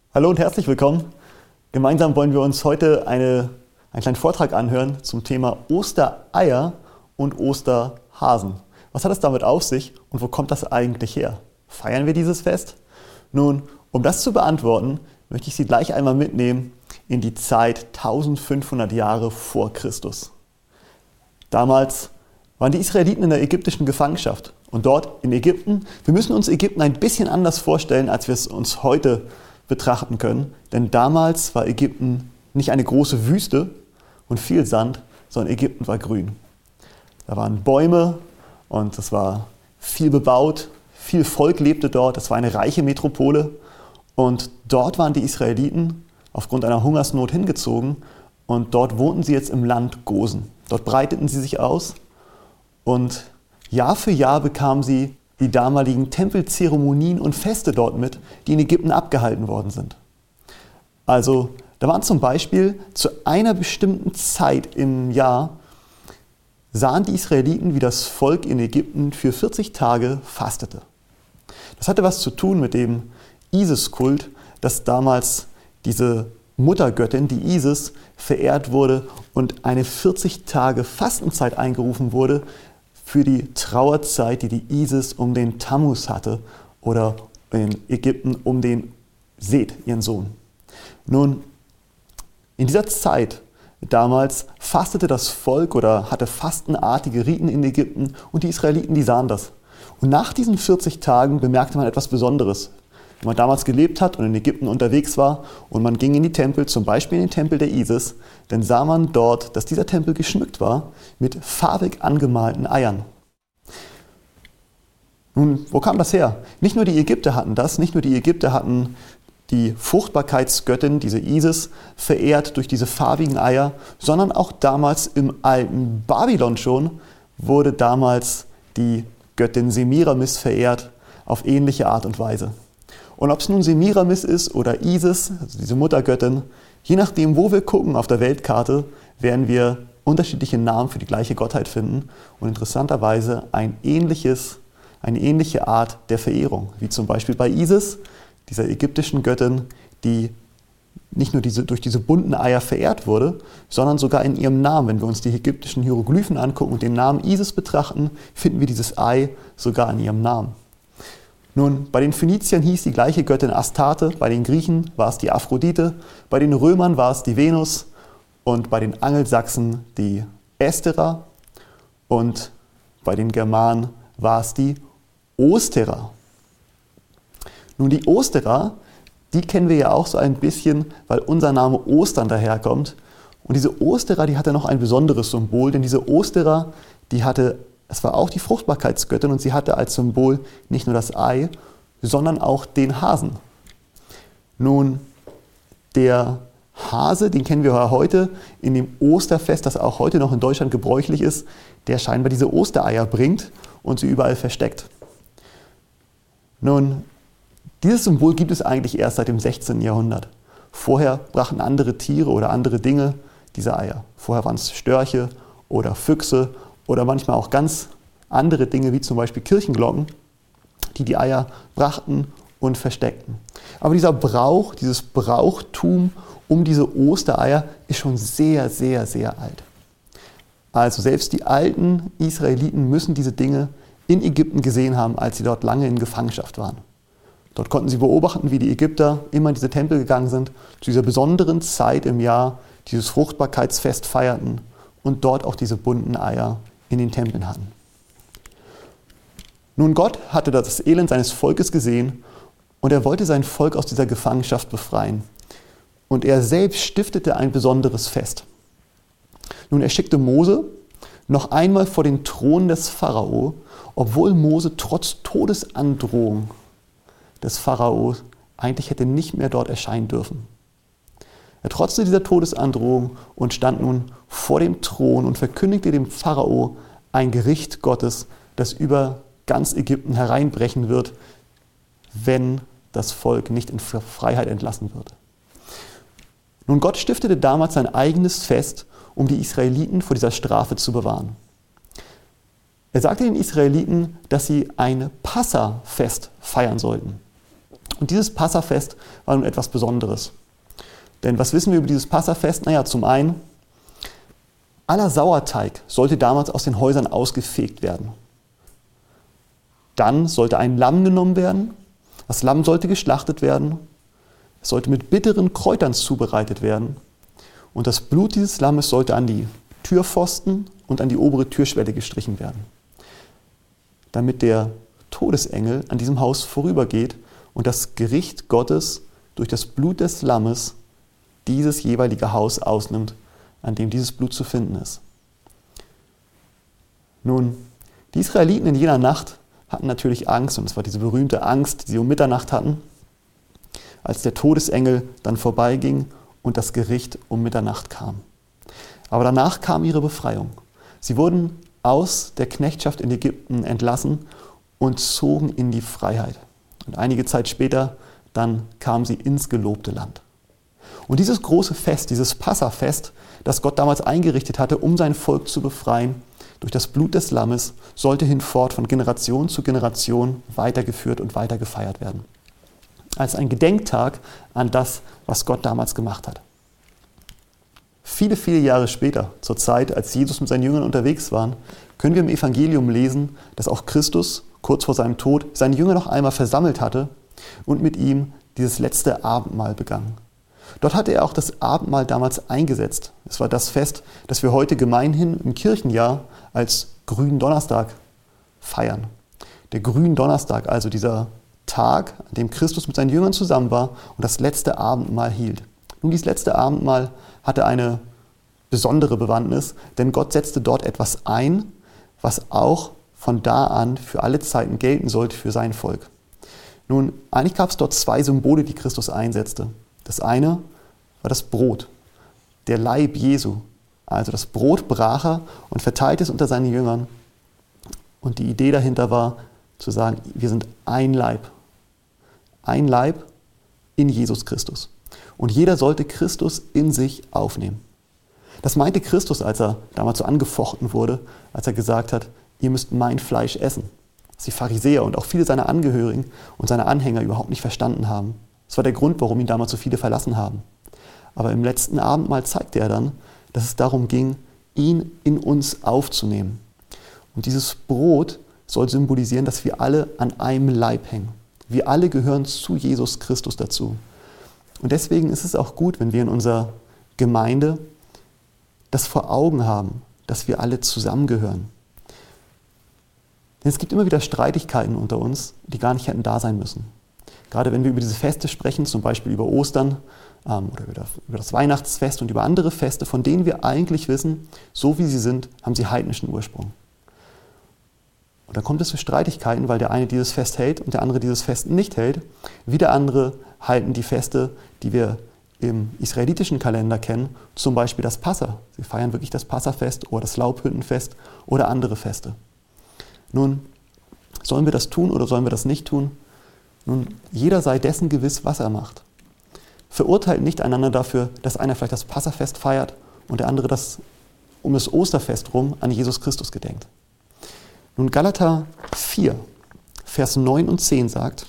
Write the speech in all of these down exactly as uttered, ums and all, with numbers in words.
Hallo und herzlich willkommen. Gemeinsam wollen wir uns heute eine, einen kleinen Vortrag anhören zum Thema Ostereier und Osterhasen. Was hat es damit auf sich und wo kommt das eigentlich her? Feiern wir dieses Fest? Nun, um das zu beantworten, möchte ich Sie gleich einmal mitnehmen in die Zeit eintausendfünfhundert Jahre vor Christus. Damals waren die Israeliten in der ägyptischen Gefangenschaft. Und dort in Ägypten, wir müssen uns Ägypten ein bisschen anders vorstellen, als wir es uns heute betrachten können. Denn damals war Ägypten nicht eine große Wüste und viel Sand, sondern Ägypten war grün. Da waren Bäume und es war viel bebaut, viel Volk lebte dort, es war eine reiche Metropole. Und dort waren die Israeliten aufgrund einer Hungersnot hingezogen und dort wohnten sie jetzt im Land Gosen. Dort breiteten sie sich aus und Jahr für Jahr bekamen sie die damaligen Tempelzeremonien und Feste dort mit, die in Ägypten abgehalten worden sind. Also, da waren zum Beispiel zu einer bestimmten Zeit im Jahr, sahen die Israeliten, wie das Volk in Ägypten für vierzig Tage fastete. Das hatte was zu tun mit dem Isis-Kult, dass damals diese Muttergöttin, die Isis, verehrt wurde und eine vierzig Tage Fastenzeit eingerufen wurde, für die Trauerzeit, die die Isis um den Tammuz hatte oder in Ägypten um den Seth, ihren Sohn. Nun, in dieser Zeit damals fastete das Volk oder hatte fastenartige Riten in Ägypten und die Israeliten, die sahen das. Und nach diesen vierzig Tagen bemerkte man etwas Besonderes. Wenn man damals gelebt hat und in Ägypten unterwegs war und man ging in die Tempel, zum Beispiel in den Tempel der Isis, dann sah man dort, dass dieser Tempel geschmückt war mit farbig angemalten Eiern. Nun, wo kam das her? Nicht nur die Ägypter hatten das, nicht nur die Ägypter hatten die Fruchtbarkeitsgöttin, diese Isis, verehrt durch diese farbigen Eier, sondern auch damals im alten Babylon schon wurde damals die Göttin Semiramis verehrt auf ähnliche Art und Weise. Und ob es nun Semiramis ist oder Isis, also diese Muttergöttin, je nachdem, wo wir gucken auf der Weltkarte, werden wir unterschiedliche Namen für die gleiche Gottheit finden und interessanterweise ein ähnliches, eine ähnliche Art der Verehrung, wie zum Beispiel bei Isis, dieser ägyptischen Göttin, die nicht nur diese, durch diese bunten Eier verehrt wurde, sondern sogar in ihrem Namen. Wenn wir uns die ägyptischen Hieroglyphen angucken und den Namen Isis betrachten, finden wir dieses Ei sogar in ihrem Namen. Nun, bei den Phöniziern hieß die gleiche Göttin Astarte, bei den Griechen war es die Aphrodite, bei den Römern war es die Venus und bei den Angelsachsen die Estera und bei den Germanen war es die Ostera. Nun, die Ostera, die kennen wir ja auch so ein bisschen, weil unser Name Ostern daherkommt. Und diese Ostera, die hatte noch ein besonderes Symbol, denn diese Ostera, die hatte Es war auch die Fruchtbarkeitsgöttin und sie hatte als Symbol nicht nur das Ei, sondern auch den Hasen. Nun, der Hase, den kennen wir ja heute in dem Osterfest, das auch heute noch in Deutschland gebräuchlich ist, der scheinbar diese Ostereier bringt und sie überall versteckt. Nun, dieses Symbol gibt es eigentlich erst seit dem sechzehnten Jahrhundert. Vorher brachten andere Tiere oder andere Dinge diese Eier. Vorher waren es Störche oder Füchse oder manchmal auch ganz andere Dinge, wie zum Beispiel Kirchenglocken, die die Eier brachten und versteckten. Aber dieser Brauch, dieses Brauchtum um diese Ostereier ist schon sehr, sehr, sehr alt. Also selbst die alten Israeliten müssen diese Dinge in Ägypten gesehen haben, als sie dort lange in Gefangenschaft waren. Dort konnten sie beobachten, wie die Ägypter immer in diese Tempel gegangen sind, zu dieser besonderen Zeit im Jahr dieses Fruchtbarkeitsfest feierten und dort auch diese bunten Eier in den Tempeln hatten. Nun, Gott hatte das Elend seines Volkes gesehen und er wollte sein Volk aus dieser Gefangenschaft befreien. Und er selbst stiftete ein besonderes Fest. Nun, er schickte Mose noch einmal vor den Thron des Pharao, obwohl Mose trotz Todesandrohung des Pharaos eigentlich hätte nicht mehr dort erscheinen dürfen. Er trotzte dieser Todesandrohung und stand nun vor dem Thron und verkündigte dem Pharao ein Gericht Gottes, das über ganz Ägypten hereinbrechen wird, wenn das Volk nicht in Freiheit entlassen wird. Nun, Gott stiftete damals sein eigenes Fest, um die Israeliten vor dieser Strafe zu bewahren. Er sagte den Israeliten, dass sie ein Passafest feiern sollten. Und dieses Passafest war nun etwas Besonderes. Denn was wissen wir über dieses Passafest? Naja, zum einen, aller Sauerteig sollte damals aus den Häusern ausgefegt werden. Dann sollte ein Lamm genommen werden. Das Lamm sollte geschlachtet werden. Es sollte mit bitteren Kräutern zubereitet werden. Und das Blut dieses Lammes sollte an die Türpfosten und an die obere Türschwelle gestrichen werden, damit der Todesengel an diesem Haus vorübergeht und das Gericht Gottes durch das Blut des Lammes dieses jeweilige Haus ausnimmt, an dem dieses Blut zu finden ist. Nun, die Israeliten in jener Nacht hatten natürlich Angst, und es war diese berühmte Angst, die sie um Mitternacht hatten, als der Todesengel dann vorbeiging und das Gericht um Mitternacht kam. Aber danach kam ihre Befreiung. Sie wurden aus der Knechtschaft in Ägypten entlassen und zogen in die Freiheit. Und einige Zeit später dann kamen sie ins gelobte Land. Und dieses große Fest, dieses Passafest, das Gott damals eingerichtet hatte, um sein Volk zu befreien, durch das Blut des Lammes, sollte hinfort von Generation zu Generation weitergeführt und weiter gefeiert werden. Als ein Gedenktag an das, was Gott damals gemacht hat. Viele, viele Jahre später, zur Zeit, als Jesus mit seinen Jüngern unterwegs war, können wir im Evangelium lesen, dass auch Christus kurz vor seinem Tod seine Jünger noch einmal versammelt hatte und mit ihm dieses letzte Abendmahl begann. Dort hatte er auch das Abendmahl damals eingesetzt. Es war das Fest, das wir heute gemeinhin im Kirchenjahr als Gründonnerstag feiern. Der Gründonnerstag, also dieser Tag, an dem Christus mit seinen Jüngern zusammen war und das letzte Abendmahl hielt. Nun, dieses letzte Abendmahl hatte eine besondere Bewandtnis, denn Gott setzte dort etwas ein, was auch von da an für alle Zeiten gelten sollte für sein Volk. Nun, eigentlich gab es dort zwei Symbole, die Christus einsetzte. Das eine war das Brot, der Leib Jesu. Also das Brot brach er und verteilte es unter seinen Jüngern. Und die Idee dahinter war, zu sagen, wir sind ein Leib. Ein Leib in Jesus Christus. Und jeder sollte Christus in sich aufnehmen. Das meinte Christus, als er damals so angefochten wurde, als er gesagt hat, ihr müsst mein Fleisch essen. Was die Pharisäer und auch viele seiner Angehörigen und seine Anhänger überhaupt nicht verstanden haben. Das war der Grund, warum ihn damals so viele verlassen haben. Aber im letzten Abendmahl zeigte er dann, dass es darum ging, ihn in uns aufzunehmen. Und dieses Brot soll symbolisieren, dass wir alle an einem Leib hängen. Wir alle gehören zu Jesus Christus dazu. Und deswegen ist es auch gut, wenn wir in unserer Gemeinde das vor Augen haben, dass wir alle zusammengehören. Denn es gibt immer wieder Streitigkeiten unter uns, die gar nicht hätten da sein müssen. Gerade wenn wir über diese Feste sprechen, zum Beispiel über Ostern ähm, oder über, über das Weihnachtsfest und über andere Feste, von denen wir eigentlich wissen, so wie sie sind, haben sie heidnischen Ursprung. Und dann kommt es zu Streitigkeiten, weil der eine dieses Fest hält und der andere dieses Fest nicht hält. Wieder andere halten die Feste, die wir im israelitischen Kalender kennen, zum Beispiel das Passa. Sie feiern wirklich das Passafest oder das Laubhüttenfest oder andere Feste. Nun, sollen wir das tun oder sollen wir das nicht tun? Nun, jeder sei dessen gewiss, was er macht. Verurteilt nicht einander dafür, dass einer vielleicht das Passafest feiert und der andere das um das Osterfest rum an Jesus Christus gedenkt. Nun, Galater vier, Vers neun und zehn sagt,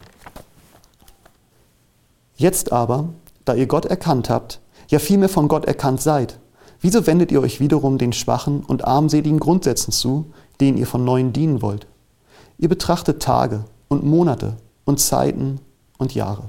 jetzt aber, da ihr Gott erkannt habt, ja vielmehr von Gott erkannt seid, wieso wendet ihr euch wiederum den schwachen und armseligen Grundsätzen zu, denen ihr von neuem dienen wollt? Ihr betrachtet Tage und Monate und Zeiten und Jahre.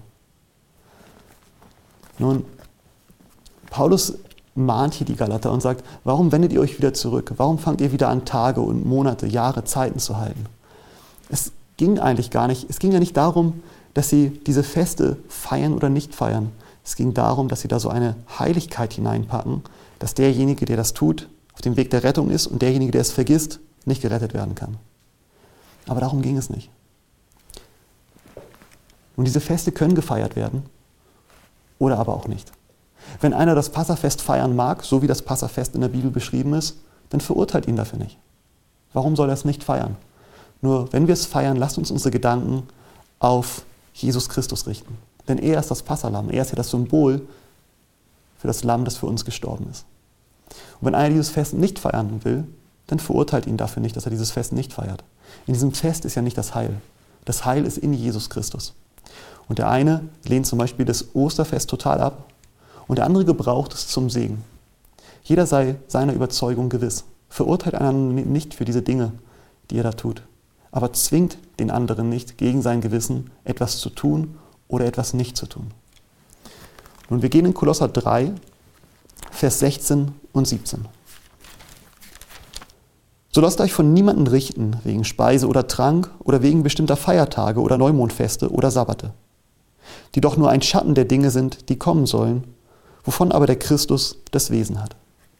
Nun, Paulus mahnt hier die Galater und sagt, warum wendet ihr euch wieder zurück? Warum fangt ihr wieder an, Tage und Monate, Jahre, Zeiten zu halten? Es ging eigentlich gar nicht, es ging ja nicht darum, dass sie diese Feste feiern oder nicht feiern. Es ging darum, dass sie da so eine Heiligkeit hineinpacken, dass derjenige, der das tut, auf dem Weg der Rettung ist und derjenige, der es vergisst, nicht gerettet werden kann. Aber darum ging es nicht. Und diese Feste können gefeiert werden oder aber auch nicht. Wenn einer das Passafest feiern mag, so wie das Passafest in der Bibel beschrieben ist, dann verurteilt ihn dafür nicht. Warum soll er es nicht feiern? Nur wenn wir es feiern, lasst uns unsere Gedanken auf Jesus Christus richten. Denn er ist das Passalamm, er ist ja das Symbol für das Lamm, das für uns gestorben ist. Und wenn einer dieses Fest nicht feiern will, dann verurteilt ihn dafür nicht, dass er dieses Fest nicht feiert. In diesem Fest ist ja nicht das Heil. Das Heil ist in Jesus Christus. Und der eine lehnt zum Beispiel das Osterfest total ab und der andere gebraucht es zum Segen. Jeder sei seiner Überzeugung gewiss. Verurteilt einander nicht für diese Dinge, die er da tut, aber zwingt den anderen nicht, gegen sein Gewissen etwas zu tun oder etwas nicht zu tun. Nun, wir gehen in Kolosser drei, Vers sechzehn und siebzehn. So lasst euch von niemandem richten, wegen Speise oder Trank oder wegen bestimmter Feiertage oder Neumondfeste oder Sabbate, die doch nur ein Schatten der Dinge sind, die kommen sollen, wovon aber der Christus das Wesen hat.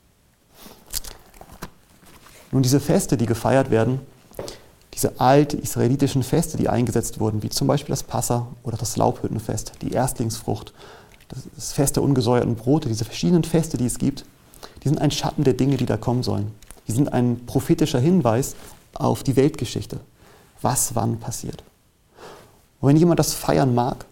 Nun, diese Feste, die gefeiert werden, diese alten israelitischen Feste, die eingesetzt wurden, wie zum Beispiel das Passa oder das Laubhüttenfest, die Erstlingsfrucht, das Fest der ungesäuerten Brote, diese verschiedenen Feste, die es gibt, die sind ein Schatten der Dinge, die da kommen sollen. Die sind ein prophetischer Hinweis auf die Weltgeschichte, was wann passiert. Und wenn jemand das feiern mag,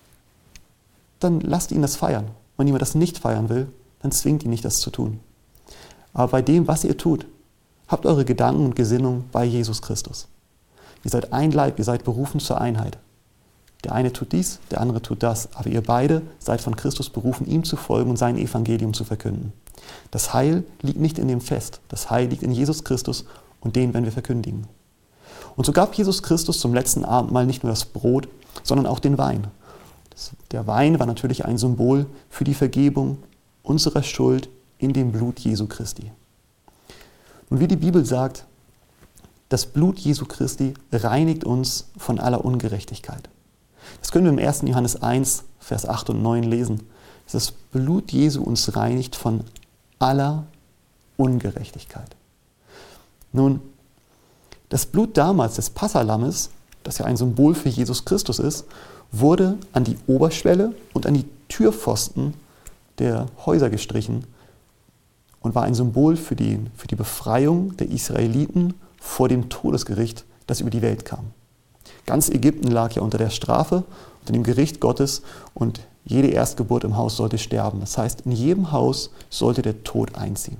dann lasst ihn das feiern. Wenn jemand das nicht feiern will, dann zwingt ihn nicht, das zu tun. Aber bei dem, was ihr tut, habt eure Gedanken und Gesinnung bei Jesus Christus. Ihr seid ein Leib, ihr seid berufen zur Einheit. Der eine tut dies, der andere tut das, aber ihr beide seid von Christus berufen, ihm zu folgen und sein Evangelium zu verkünden. Das Heil liegt nicht in dem Fest, das Heil liegt in Jesus Christus und den werden wir verkündigen. Und so gab Jesus Christus zum letzten Abendmahl nicht nur das Brot, sondern auch den Wein. Das, der Wein war natürlich ein Symbol für die Vergebung unserer Schuld in dem Blut Jesu Christi. Und wie die Bibel sagt, das Blut Jesu Christi reinigt uns von aller Ungerechtigkeit. Das können wir im ersten Johannes eins, Vers acht und neun lesen. Dass das Blut Jesu uns reinigt von aller Ungerechtigkeit. Nun, das Blut damals des Passalammes, das ja ein Symbol für Jesus Christus ist, wurde an die Oberschwelle und an die Türpfosten der Häuser gestrichen und war ein Symbol für die, für die Befreiung der Israeliten vor dem Todesgericht, das über die Welt kam. Ganz Ägypten lag ja unter der Strafe, unter dem Gericht Gottes und jede Erstgeburt im Haus sollte sterben. Das heißt, in jedem Haus sollte der Tod einziehen.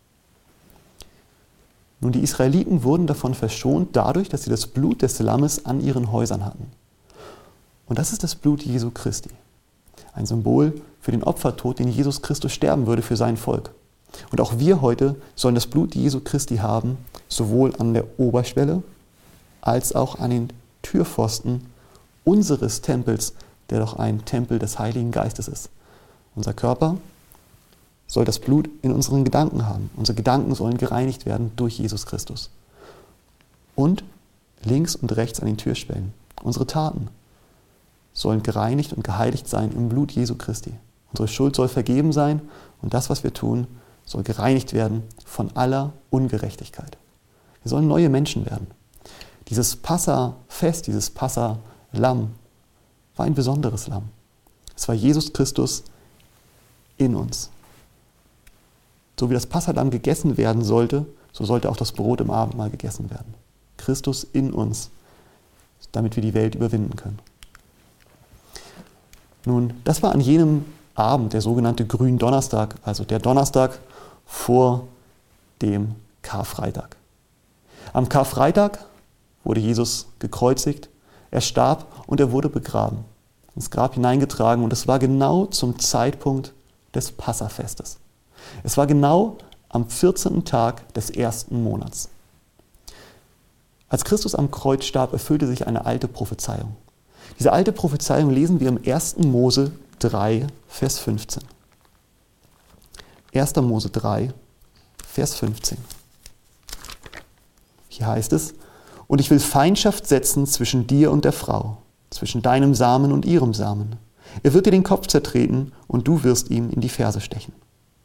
Nun, die Israeliten wurden davon verschont dadurch, dass sie das Blut des Lammes an ihren Häusern hatten. Und das ist das Blut Jesu Christi. Ein Symbol für den Opfertod, den Jesus Christus sterben würde für sein Volk. Und auch wir heute sollen das Blut Jesu Christi haben, sowohl an der Oberschwelle als auch an den Türpfosten unseres Tempels, der doch ein Tempel des Heiligen Geistes ist. Unser Körper soll das Blut in unseren Gedanken haben. Unsere Gedanken sollen gereinigt werden durch Jesus Christus. Und links und rechts an den Türschwellen. Unsere Taten sollen gereinigt und geheiligt sein im Blut Jesu Christi. Unsere Schuld soll vergeben sein und das, was wir tun, soll gereinigt werden von aller Ungerechtigkeit. Wir sollen neue Menschen werden. Dieses Passa-Fest, dieses Passa-Lamm war ein besonderes Lamm. Es war Jesus Christus in uns. So wie das Passalamm gegessen werden sollte, so sollte auch das Brot im Abendmahl gegessen werden. Christus in uns, damit wir die Welt überwinden können. Nun, das war an jenem Abend, der sogenannte Gründonnerstag, also der Donnerstag vor dem Karfreitag. Am Karfreitag wurde Jesus gekreuzigt, er starb und er wurde begraben, ins Grab hineingetragen und es war genau zum Zeitpunkt des Passafestes. Es war genau am vierzehnten Tag des ersten Monats. Als Christus am Kreuz starb, erfüllte sich eine alte Prophezeiung. Diese alte Prophezeiung lesen wir im ersten Mose drei, Vers fünfzehn. erster Mose drei, Vers fünfzehn. Hier heißt es: Und ich will Feindschaft setzen zwischen dir und der Frau, zwischen deinem Samen und ihrem Samen. Er wird dir den Kopf zertreten und du wirst ihm in die Ferse stechen.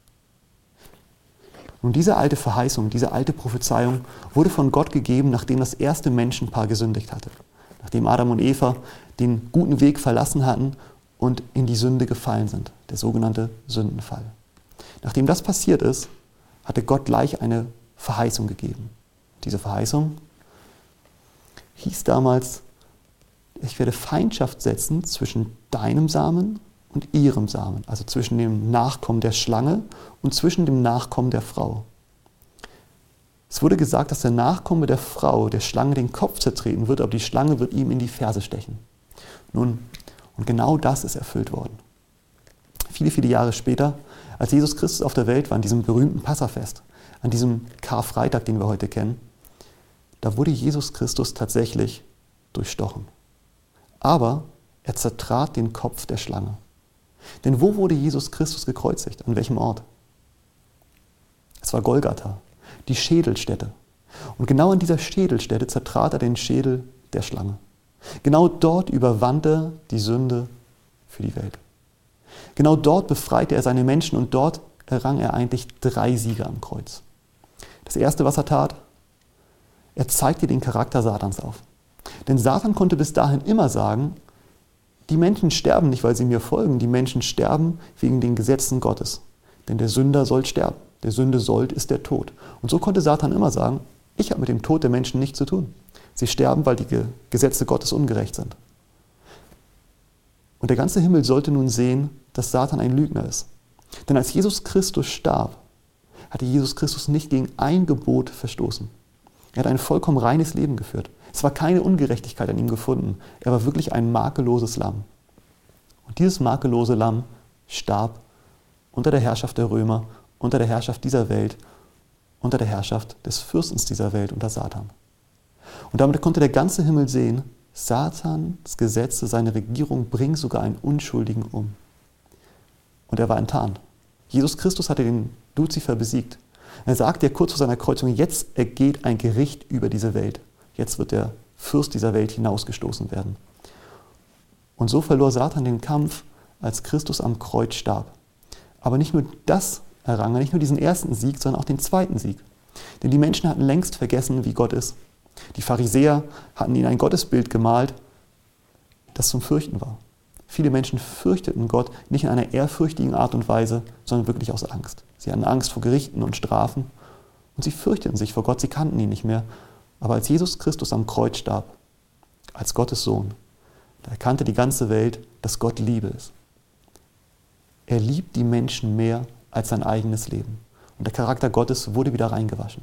Nun, diese alte Verheißung, diese alte Prophezeiung wurde von Gott gegeben, nachdem das erste Menschenpaar gesündigt hatte. Nachdem Adam und Eva den guten Weg verlassen hatten und in die Sünde gefallen sind, der sogenannte Sündenfall. Nachdem das passiert ist, hatte Gott gleich eine Verheißung gegeben. Diese Verheißung hieß damals: Ich werde Feindschaft setzen zwischen deinem Samen und ihrem Samen, also zwischen dem Nachkommen der Schlange und zwischen dem Nachkommen der Frau. Es wurde gesagt, dass der Nachkomme der Frau, der Schlange, den Kopf zertreten wird, aber die Schlange wird ihm in die Ferse stechen. Nun, und genau das ist erfüllt worden. Viele, viele Jahre später, als Jesus Christus auf der Welt war, an diesem berühmten Passafest, an diesem Karfreitag, den wir heute kennen, da wurde Jesus Christus tatsächlich durchstochen. Aber er zertrat den Kopf der Schlange. Denn wo wurde Jesus Christus gekreuzigt? An welchem Ort? Es war Golgatha, die Schädelstätte. Und genau an dieser Schädelstätte zertrat er den Schädel der Schlange. Genau dort überwand er die Sünde für die Welt. Genau dort befreite er seine Menschen und dort errang er eigentlich drei Siege am Kreuz. Das erste, was er tat, er zeigte den Charakter Satans auf. Denn Satan konnte bis dahin immer sagen, die Menschen sterben nicht, weil sie mir folgen, die Menschen sterben wegen den Gesetzen Gottes. Denn der Sünder soll sterben. Der Sünde Sold ist der Tod. Und so konnte Satan immer sagen, ich habe mit dem Tod der Menschen nichts zu tun. Sie sterben, weil die Gesetze Gottes ungerecht sind. Und der ganze Himmel sollte nun sehen, dass Satan ein Lügner ist. Denn als Jesus Christus starb, hatte Jesus Christus nicht gegen ein Gebot verstoßen. Er hat ein vollkommen reines Leben geführt. Es war keine Ungerechtigkeit an ihm gefunden. Er war wirklich ein makelloses Lamm. Und dieses makellose Lamm starb unter der Herrschaft der Römer, unter der Herrschaft dieser Welt, unter der Herrschaft des Fürstens dieser Welt, unter Satan. Und damit konnte der ganze Himmel sehen, Satans Gesetze, seine Regierung bringen sogar einen Unschuldigen um. Und er war enttarnt. Jesus Christus hatte den Luzifer besiegt. Er sagte ja kurz vor seiner Kreuzung, jetzt ergeht ein Gericht über diese Welt. Jetzt wird der Fürst dieser Welt hinausgestoßen werden. Und so verlor Satan den Kampf, als Christus am Kreuz starb. Aber nicht nur das errang er, nicht nur diesen ersten Sieg, sondern auch den zweiten Sieg. Denn die Menschen hatten längst vergessen, wie Gott ist. Die Pharisäer hatten ihnen ein Gottesbild gemalt, das zum Fürchten war. Viele Menschen fürchteten Gott nicht in einer ehrfürchtigen Art und Weise, sondern wirklich aus Angst. Sie hatten Angst vor Gerichten und Strafen und sie fürchteten sich vor Gott, sie kannten ihn nicht mehr. Aber als Jesus Christus am Kreuz starb, als Gottes Sohn, da erkannte die ganze Welt, dass Gott Liebe ist. Er liebt die Menschen mehr als sein eigenes Leben. Und der Charakter Gottes wurde wieder reingewaschen.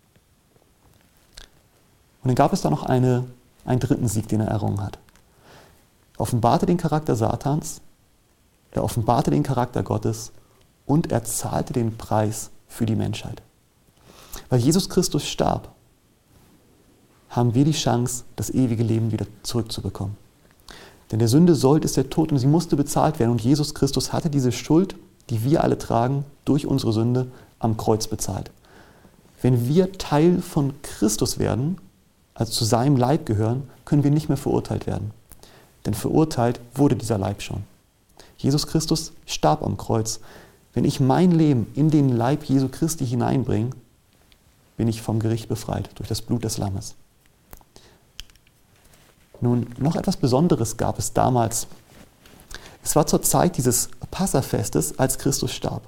Und dann gab es da noch eine, einen dritten Sieg, den er errungen hat. Er offenbarte den Charakter Satans, er offenbarte den Charakter Gottes und er zahlte den Preis für die Menschheit. Weil Jesus Christus starb, haben wir die Chance, das ewige Leben wieder zurückzubekommen. Denn der Sünde Sold ist der Tod und sie musste bezahlt werden. Und Jesus Christus hatte diese Schuld, die wir alle tragen, durch unsere Sünde am Kreuz bezahlt. Wenn wir Teil von Christus werden, also zu seinem Leib gehören, können wir nicht mehr verurteilt werden. Denn verurteilt wurde dieser Leib schon. Jesus Christus starb am Kreuz. Wenn ich mein Leben in den Leib Jesu Christi hineinbringe, bin ich vom Gericht befreit durch das Blut des Lammes. Nun, noch etwas Besonderes gab es damals. Es war zur Zeit dieses Passafestes, als Christus starb.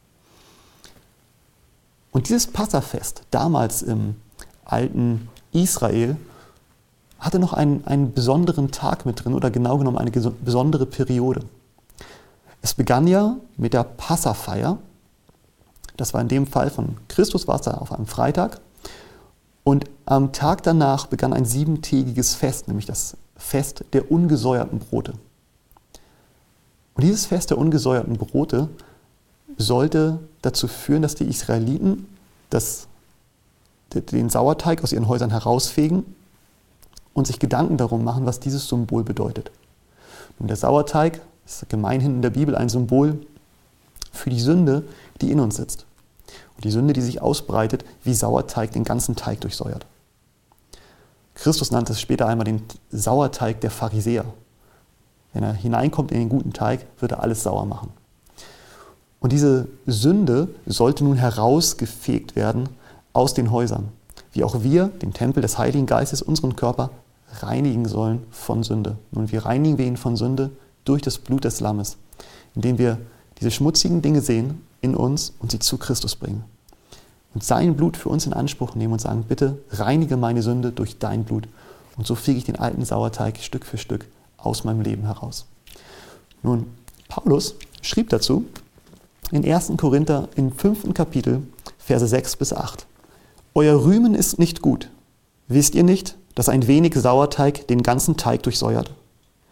Und dieses Passafest, damals im alten Israel, hatte noch einen, einen besonderen Tag mit drin, oder genau genommen eine besondere Periode. Es begann ja mit der Passafeier. Das war in dem Fall von Christus, war es da auf einem Freitag. Und am Tag danach begann ein siebentägiges Fest, nämlich das Fest der ungesäuerten Brote. Und dieses Fest der ungesäuerten Brote sollte dazu führen, dass die Israeliten das, den Sauerteig aus ihren Häusern herausfegen und sich Gedanken darum machen, was dieses Symbol bedeutet. Und der Sauerteig ist gemeinhin in der Bibel ein Symbol für die Sünde, die in uns sitzt. Und die Sünde, die sich ausbreitet, wie Sauerteig den ganzen Teig durchsäuert. Christus nannte es später einmal den Sauerteig der Pharisäer. Wenn er hineinkommt in den guten Teig, wird er alles sauer machen. Und diese Sünde sollte nun herausgefegt werden aus den Häusern. Wie auch wir, den Tempel des Heiligen Geistes, unseren Körper reinigen sollen von Sünde. Nun, wie reinigen wir ihn von Sünde? Durch das Blut des Lammes, indem wir diese schmutzigen Dinge sehen in uns und sie zu Christus bringen. Und sein Blut für uns in Anspruch nehmen und sagen, bitte reinige meine Sünde durch dein Blut. Und so fege ich den alten Sauerteig Stück für Stück aus meinem Leben heraus. Nun, Paulus schrieb dazu in ersten Korinther im fünften Kapitel, Verse sechs bis acht. Euer Rühmen ist nicht gut. Wisst ihr nicht, dass ein wenig Sauerteig den ganzen Teig durchsäuert?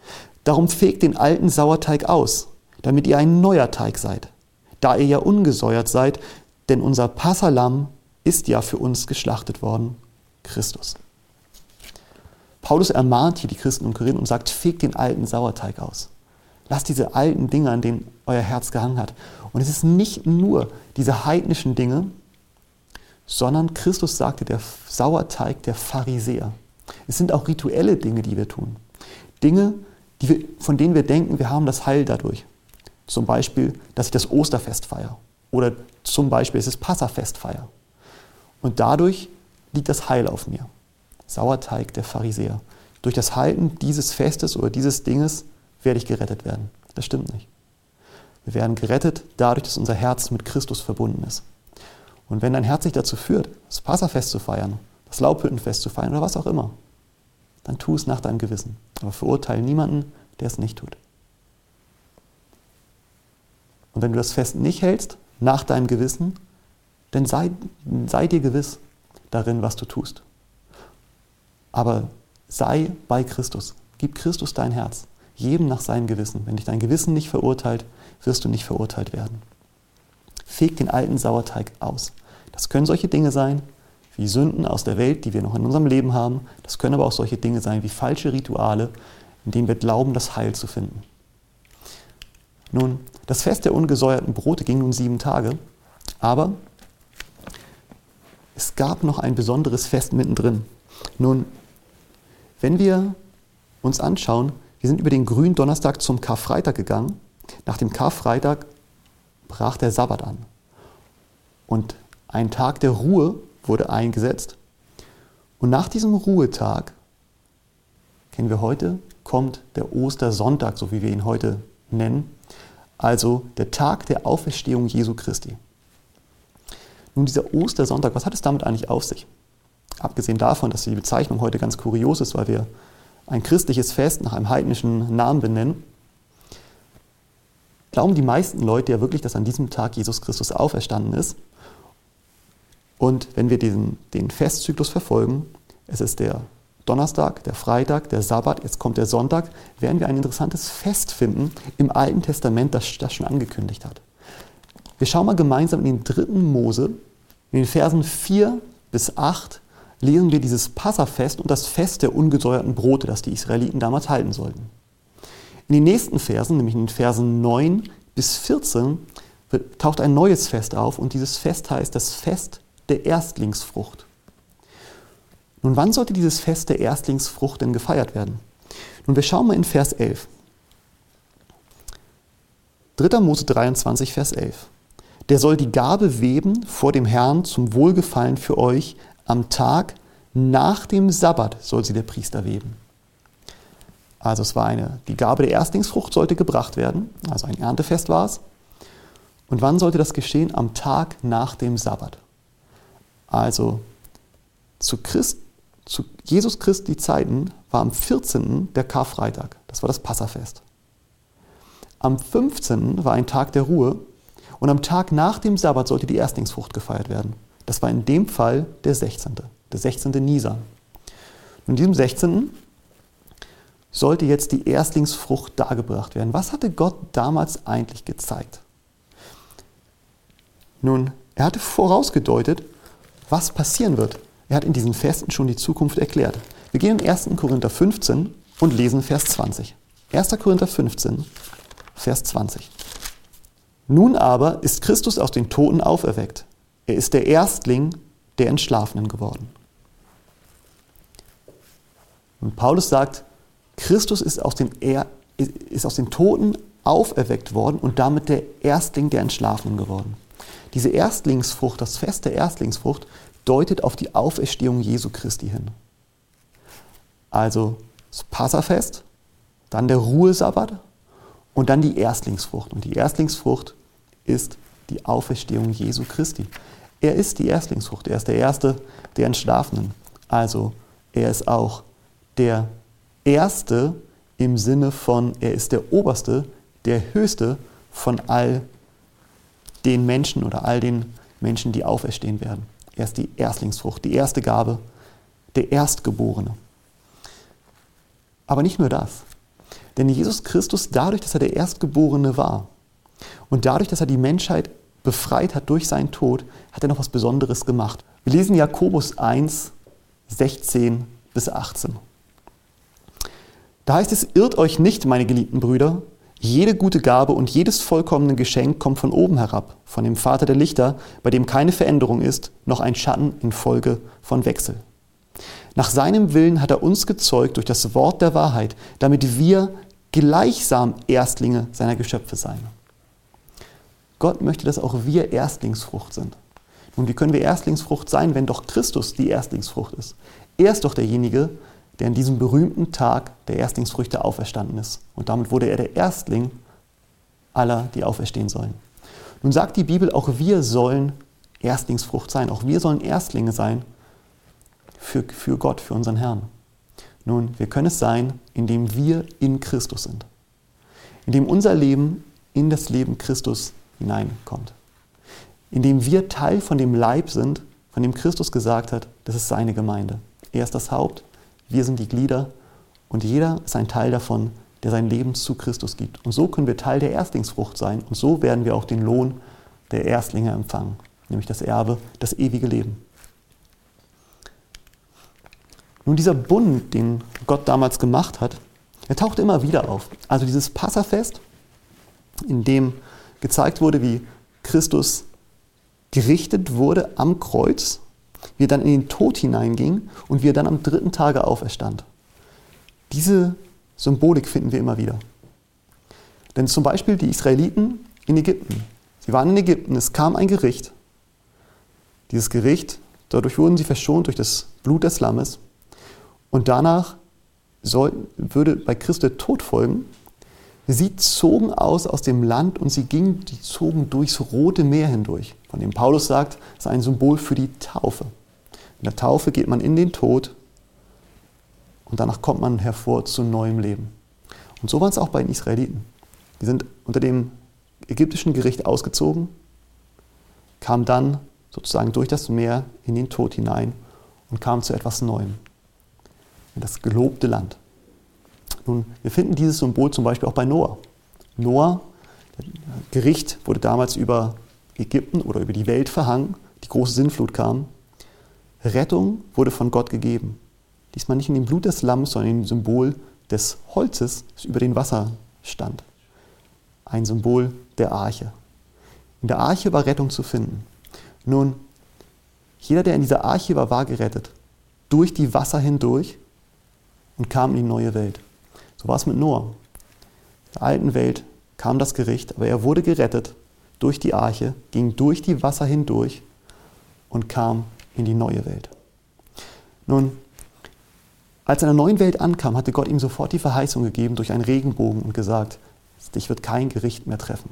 Darum fegt den alten Sauerteig aus, damit ihr ein neuer Teig seid, da ihr ja ungesäuert seid, denn unser Passahlamm ist ja für uns geschlachtet worden, Christus. Paulus ermahnt hier die Christen in Korinth und sagt, fegt den alten Sauerteig aus. Lasst diese alten Dinge, an denen euer Herz gehangen hat. Und es ist nicht nur diese heidnischen Dinge, sondern Christus sagte, der Sauerteig der Pharisäer. Es sind auch rituelle Dinge, die wir tun. Dinge, die wir, von denen wir denken, wir haben das Heil dadurch. Zum Beispiel, dass ich das Osterfest feiere. Oder zum Beispiel, dass ich das Passafest feiere. Und dadurch liegt das Heil auf mir. Sauerteig der Pharisäer. Durch das Halten dieses Festes oder dieses Dinges werde ich gerettet werden. Das stimmt nicht. Wir werden gerettet dadurch, dass unser Herz mit Christus verbunden ist. Und wenn dein Herz sich dazu führt, das Passafest zu feiern, das Laubhüttenfest zu feiern oder was auch immer, dann tu es nach deinem Gewissen. Aber verurteile niemanden, der es nicht tut. Und wenn du das Fest nicht hältst, nach deinem Gewissen, dann sei, sei dir gewiss darin, was du tust. Aber sei bei Christus. Gib Christus dein Herz. Jedem nach seinem Gewissen. Wenn dich dein Gewissen nicht verurteilt, wirst du nicht verurteilt werden. Feg den alten Sauerteig aus. Das können solche Dinge sein, wie Sünden aus der Welt, die wir noch in unserem Leben haben. Das können aber auch solche Dinge sein, wie falsche Rituale, in denen wir glauben, das Heil zu finden. Nun, das Fest der ungesäuerten Brote ging nun sieben Tage, aber es gab noch ein besonderes Fest mittendrin. Nun, wenn wir uns anschauen, wir sind über den Gründonnerstag zum Karfreitag gegangen. Nach dem Karfreitag brach der Sabbat an. Und ein Tag der Ruhe wurde eingesetzt. Und nach diesem Ruhetag, kennen wir heute, kommt der Ostersonntag, so wie wir ihn heute nennen, also der Tag der Auferstehung Jesu Christi. Nun, dieser Ostersonntag, was hat es damit eigentlich auf sich? Abgesehen davon, dass die Bezeichnung heute ganz kurios ist, weil wir ein christliches Fest nach einem heidnischen Namen benennen, glauben die meisten Leute ja wirklich, dass an diesem Tag Jesus Christus auferstanden ist. Und wenn wir diesen, den Festzyklus verfolgen, es ist der Donnerstag, der Freitag, der Sabbat, jetzt kommt der Sonntag, werden wir ein interessantes Fest finden im Alten Testament, das das schon angekündigt hat. Wir schauen mal gemeinsam in den dritten Mose, in den Versen vier bis acht, lesen wir dieses Passafest und das Fest der ungesäuerten Brote, das die Israeliten damals halten sollten. In den nächsten Versen, nämlich in den Versen neun bis vierzehn, taucht ein neues Fest auf und dieses Fest heißt das Fest der Erstlingsfrucht. Nun, wann sollte dieses Fest der Erstlingsfrucht denn gefeiert werden? Nun, wir schauen mal in Vers elf. dritter Mose dreiundzwanzig, Vers elf. Der soll die Gabe weben vor dem Herrn zum Wohlgefallen für euch. Am Tag nach dem Sabbat soll sie der Priester weben. Also es war eine, die Gabe der Erstlingsfrucht sollte gebracht werden, also ein Erntefest war es. Und wann sollte das geschehen? Am Tag nach dem Sabbat. Also zu, Christ, zu Jesus Christi Zeiten war am vierzehnten der Karfreitag, das war das Passafest. Am fünfzehnten war ein Tag der Ruhe und am Tag nach dem Sabbat sollte die Erstlingsfrucht gefeiert werden. Das war in dem Fall der sechzehnte, der sechzehnte Nisan. Und in diesem sechzehnten sollte jetzt die Erstlingsfrucht dargebracht werden. Was hatte Gott damals eigentlich gezeigt? Nun, er hatte vorausgedeutet, was passieren wird. Er hat in diesen Festen schon die Zukunft erklärt. Wir gehen in erster Korinther fünfzehn und lesen Vers zwanzig. erster Korinther fünfzehn, Vers zwanzig. Nun aber ist Christus aus den Toten auferweckt. Er ist der Erstling der Entschlafenen geworden. Und Paulus sagt, Christus ist aus den, er ist aus den Toten auferweckt worden und damit der Erstling der Entschlafenen geworden. Diese Erstlingsfrucht, das Fest der Erstlingsfrucht, deutet auf die Auferstehung Jesu Christi hin. Also das Passafest, dann der Ruhesabbat und dann die Erstlingsfrucht. Und die Erstlingsfrucht ist die Auferstehung Jesu Christi. Er ist die Erstlingsfrucht, er ist der Erste der Entschlafenen. Also er ist auch der Erste im Sinne von, er ist der Oberste, der Höchste von all den Menschen oder all den Menschen, die auferstehen werden. Er ist die Erstlingsfrucht, die erste Gabe, der Erstgeborene. Aber nicht nur das. Denn Jesus Christus, dadurch, dass er der Erstgeborene war und dadurch, dass er die Menschheit befreit hat durch seinen Tod, hat er noch was Besonderes gemacht. Wir lesen Jakobus eins, sechzehn bis achtzehn. Da heißt es, irrt euch nicht, meine geliebten Brüder, jede gute Gabe und jedes vollkommene Geschenk kommt von oben herab, von dem Vater der Lichter, bei dem keine Veränderung ist, noch ein Schatten infolge von Wechsel. Nach seinem Willen hat er uns gezeugt durch das Wort der Wahrheit, damit wir gleichsam Erstlinge seiner Geschöpfe seien. Gott möchte, dass auch wir Erstlingsfrucht sind. Nun, wie können wir Erstlingsfrucht sein, wenn doch Christus die Erstlingsfrucht ist? Er ist doch derjenige, der an diesem berühmten Tag der Erstlingsfrüchte auferstanden ist. Und damit wurde er der Erstling aller, die auferstehen sollen. Nun sagt die Bibel, auch wir sollen Erstlingsfrucht sein. Auch wir sollen Erstlinge sein für, für Gott, für unseren Herrn. Nun, wir können es sein, indem wir in Christus sind. Indem unser Leben in das Leben Christus hineinkommt. Indem wir Teil von dem Leib sind, von dem Christus gesagt hat, das ist seine Gemeinde. Er ist das Haupt, wir sind die Glieder und jeder ist ein Teil davon, der sein Leben zu Christus gibt. Und so können wir Teil der Erstlingsfrucht sein und so werden wir auch den Lohn der Erstlinge empfangen, nämlich das Erbe, das ewige Leben. Nun, dieser Bund, den Gott damals gemacht hat, er taucht immer wieder auf. Also dieses Passafest, in dem gezeigt wurde, wie Christus gerichtet wurde am Kreuz, wie er dann in den Tod hineinging und wie er dann am dritten Tage auferstand. Diese Symbolik finden wir immer wieder. Denn zum Beispiel die Israeliten in Ägypten. Sie waren in Ägypten, es kam ein Gericht. Dieses Gericht, dadurch wurden sie verschont durch das Blut des Lammes. Und danach soll, würde bei Christus der Tod folgen. Sie zogen aus aus dem Land und sie gingen, die zogen durchs Rote Meer hindurch. Von dem Paulus sagt, das ist ein Symbol für die Taufe. In der Taufe geht man in den Tod und danach kommt man hervor zu neuem Leben. Und so war es auch bei den Israeliten. Die sind unter dem ägyptischen Gericht ausgezogen, kamen dann sozusagen durch das Meer in den Tod hinein und kamen zu etwas Neuem. In das gelobte Land. Nun, wir finden dieses Symbol zum Beispiel auch bei Noah. Noah, das Gericht wurde damals über Ägypten oder über die Welt verhangen, die große Sintflut kam. Rettung wurde von Gott gegeben. Diesmal nicht in dem Blut des Lammes, sondern im Symbol des Holzes, das über den Wasser stand. Ein Symbol der Arche. In der Arche war Rettung zu finden. Nun, jeder, der in dieser Arche war, war gerettet. Durch die Wasser hindurch und kam in die neue Welt. So war es mit Noah. In der alten Welt kam das Gericht, aber er wurde gerettet durch die Arche, ging durch die Wasser hindurch und kam in die neue Welt. Nun, als er in der neuen Welt ankam, hatte Gott ihm sofort die Verheißung gegeben durch einen Regenbogen und gesagt, dich wird kein Gericht mehr treffen.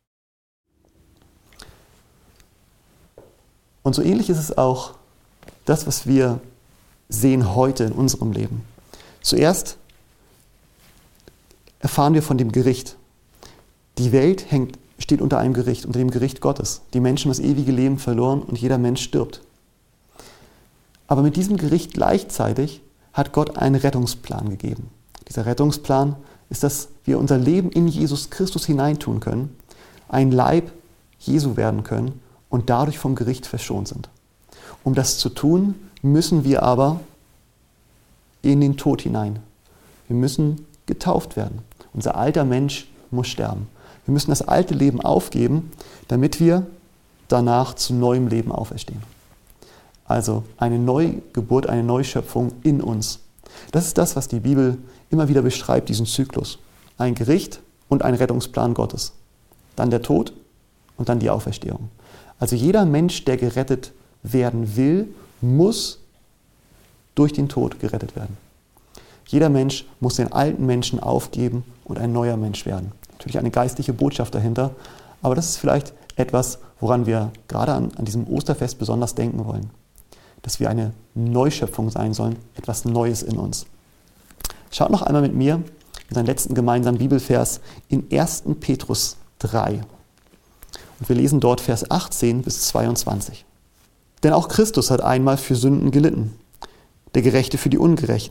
Und so ähnlich ist es auch das, was wir sehen heute in unserem Leben. Zuerst erfahren wir von dem Gericht. Die Welt hängt, steht unter einem Gericht, unter dem Gericht Gottes. Die Menschen haben das ewige Leben verloren und jeder Mensch stirbt. Aber mit diesem Gericht gleichzeitig hat Gott einen Rettungsplan gegeben. Dieser Rettungsplan ist, dass wir unser Leben in Jesus Christus hineintun können, ein Leib Jesu werden können und dadurch vom Gericht verschont sind. Um das zu tun, müssen wir aber in den Tod hinein. Wir müssen getauft werden. Unser alter Mensch muss sterben. Wir müssen das alte Leben aufgeben, damit wir danach zu neuem Leben auferstehen. Also eine Neugeburt, eine Neuschöpfung in uns. Das ist das, was die Bibel immer wieder beschreibt, diesen Zyklus. Ein Gericht und ein Rettungsplan Gottes. Dann der Tod und dann die Auferstehung. Also jeder Mensch, der gerettet werden will, muss durch den Tod gerettet werden. Jeder Mensch muss den alten Menschen aufgeben und ein neuer Mensch werden. Natürlich eine geistliche Botschaft dahinter, aber das ist vielleicht etwas, woran wir gerade an, an diesem Osterfest besonders denken wollen. Dass wir eine Neuschöpfung sein sollen, etwas Neues in uns. Schaut noch einmal mit mir in seinen letzten gemeinsamen Bibelvers in ersten Petrus drei. Und wir lesen dort Vers achtzehn bis zweiundzwanzig. Denn auch Christus hat einmal für Sünden gelitten, der Gerechte für die Ungerechten,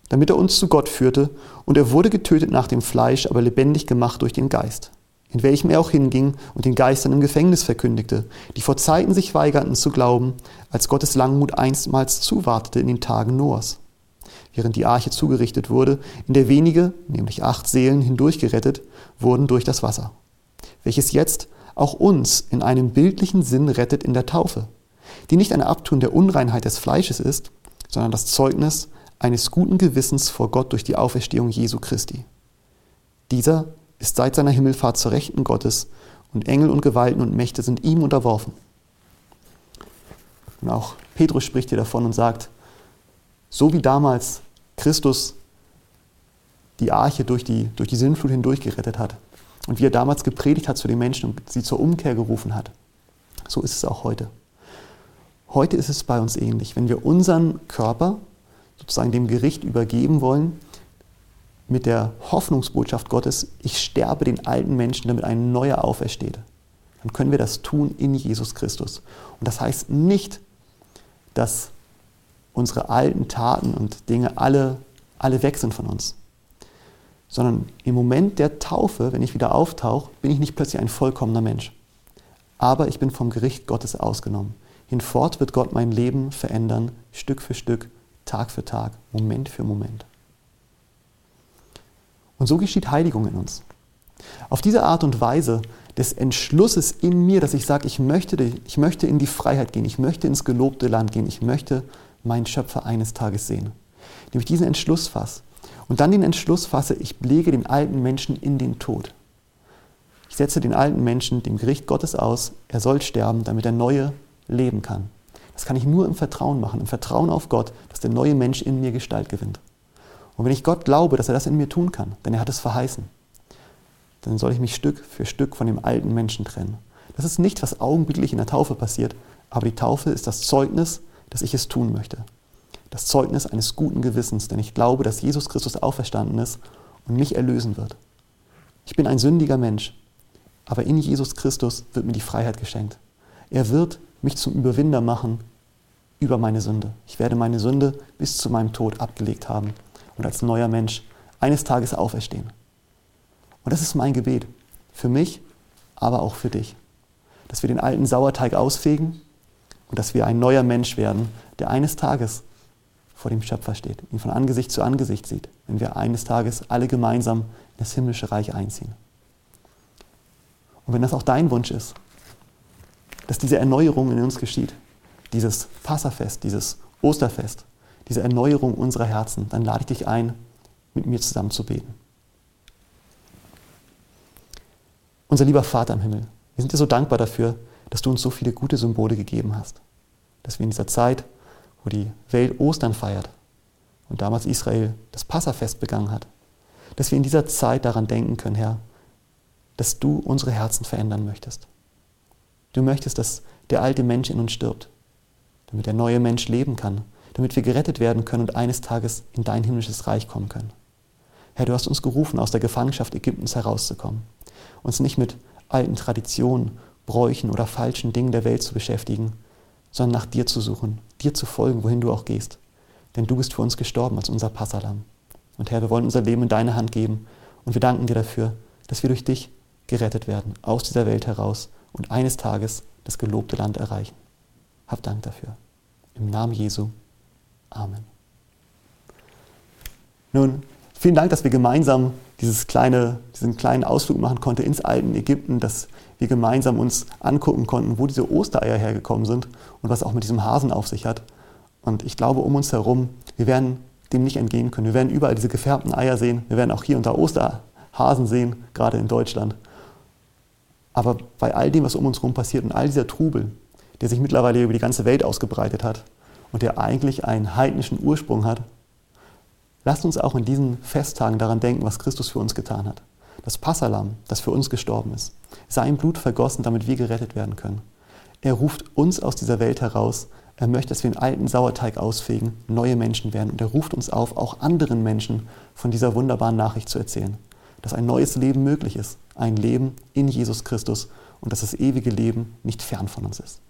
damit er uns zu Gott führte, und er wurde getötet nach dem Fleisch, aber lebendig gemacht durch den Geist, in welchem er auch hinging und den Geistern im Gefängnis verkündigte, die vor Zeiten sich weigerten zu glauben, als Gottes Langmut einstmals zuwartete in den Tagen Noahs. Während die Arche zugerichtet wurde, in der wenige, nämlich acht Seelen, hindurchgerettet wurden durch das Wasser, welches jetzt auch uns in einem bildlichen Sinn rettet in der Taufe, die nicht ein Abtun der Unreinheit des Fleisches ist, sondern das Zeugnis eines guten Gewissens vor Gott durch die Auferstehung Jesu Christi. Dieser ist seit seiner Himmelfahrt zur Rechten Gottes, und Engel und Gewalten und Mächte sind ihm unterworfen. Und auch Petrus spricht hier davon und sagt, so wie damals Christus die Arche durch die, durch die Sintflut hindurch gerettet hat und wie er damals gepredigt hat zu den Menschen und sie zur Umkehr gerufen hat, so ist es auch heute. Heute ist es bei uns ähnlich. Wenn wir unseren Körper sozusagen dem Gericht übergeben wollen, mit der Hoffnungsbotschaft Gottes, ich sterbe den alten Menschen, damit ein neuer aufersteht, dann können wir das tun in Jesus Christus. Und das heißt nicht, dass unsere alten Taten und Dinge alle, alle weg sind von uns, sondern im Moment der Taufe, wenn ich wieder auftauche, bin ich nicht plötzlich ein vollkommener Mensch. Aber ich bin vom Gericht Gottes ausgenommen. Hinfort wird Gott mein Leben verändern, Stück für Stück, Tag für Tag, Moment für Moment. Und so geschieht Heiligung in uns. Auf diese Art und Weise des Entschlusses in mir, dass ich sage, ich möchte, ich möchte in die Freiheit gehen, ich möchte ins gelobte Land gehen, ich möchte meinen Schöpfer eines Tages sehen. Indem ich diesen Entschluss fasse und dann den Entschluss fasse, ich lege den alten Menschen in den Tod. Ich setze den alten Menschen dem Gericht Gottes aus, er soll sterben, damit der Neue leben kann. Das kann ich nur im Vertrauen machen, im Vertrauen auf Gott, dass der neue Mensch in mir Gestalt gewinnt. Und wenn ich Gott glaube, dass er das in mir tun kann, denn er hat es verheißen, dann soll ich mich Stück für Stück von dem alten Menschen trennen. Das ist nicht, was augenblicklich in der Taufe passiert, aber die Taufe ist das Zeugnis, dass ich es tun möchte. Das Zeugnis eines guten Gewissens, denn ich glaube, dass Jesus Christus auferstanden ist und mich erlösen wird. Ich bin ein sündiger Mensch, aber in Jesus Christus wird mir die Freiheit geschenkt. Er wird mich zum Überwinder machen über meine Sünde. Ich werde meine Sünde bis zu meinem Tod abgelegt haben und als neuer Mensch eines Tages auferstehen. Und das ist mein Gebet. Für mich, aber auch für dich. Dass wir den alten Sauerteig ausfegen und dass wir ein neuer Mensch werden, der eines Tages vor dem Schöpfer steht, ihn von Angesicht zu Angesicht sieht, wenn wir eines Tages alle gemeinsam in das himmlische Reich einziehen. Und wenn das auch dein Wunsch ist, dass diese Erneuerung in uns geschieht, dieses Passafest, dieses Osterfest, diese Erneuerung unserer Herzen, dann lade ich dich ein, mit mir zusammen zu beten. Unser lieber Vater im Himmel, wir sind dir so dankbar dafür, dass du uns so viele gute Symbole gegeben hast. Dass wir in dieser Zeit, wo die Welt Ostern feiert und damals Israel das Passafest begangen hat, dass wir in dieser Zeit daran denken können, Herr, dass du unsere Herzen verändern möchtest. Du möchtest, dass der alte Mensch in uns stirbt, damit der neue Mensch leben kann, damit wir gerettet werden können und eines Tages in dein himmlisches Reich kommen können. Herr, du hast uns gerufen, aus der Gefangenschaft Ägyptens herauszukommen, uns nicht mit alten Traditionen, Bräuchen oder falschen Dingen der Welt zu beschäftigen, sondern nach dir zu suchen, dir zu folgen, wohin du auch gehst. Denn du bist für uns gestorben als unser Passahlamm. Und Herr, wir wollen unser Leben in deine Hand geben und wir danken dir dafür, dass wir durch dich gerettet werden, aus dieser Welt heraus und eines Tages das gelobte Land erreichen. Hab Dank dafür. Im Namen Jesu. Amen. Nun, vielen Dank, dass wir gemeinsam dieses kleine, diesen kleinen Ausflug machen konnten ins alten Ägypten, dass wir gemeinsam uns angucken konnten, wo diese Ostereier hergekommen sind und was auch mit diesem Hasen auf sich hat. Und ich glaube, um uns herum, wir werden dem nicht entgehen können. Wir werden überall diese gefärbten Eier sehen. Wir werden auch hier unter Osterhasen sehen, gerade in Deutschland. Aber bei all dem, was um uns herum passiert und all dieser Trubel, der sich mittlerweile über die ganze Welt ausgebreitet hat und der eigentlich einen heidnischen Ursprung hat, lasst uns auch in diesen Festtagen daran denken, was Christus für uns getan hat. Das Passahlamm, das für uns gestorben ist. Sein Blut vergossen, damit wir gerettet werden können. Er ruft uns aus dieser Welt heraus. Er möchte, dass wir den alten Sauerteig ausfegen, neue Menschen werden. Und er ruft uns auf, auch anderen Menschen von dieser wunderbaren Nachricht zu erzählen. Dass ein neues Leben möglich ist. Ein Leben in Jesus Christus. Und dass das ewige Leben nicht fern von uns ist.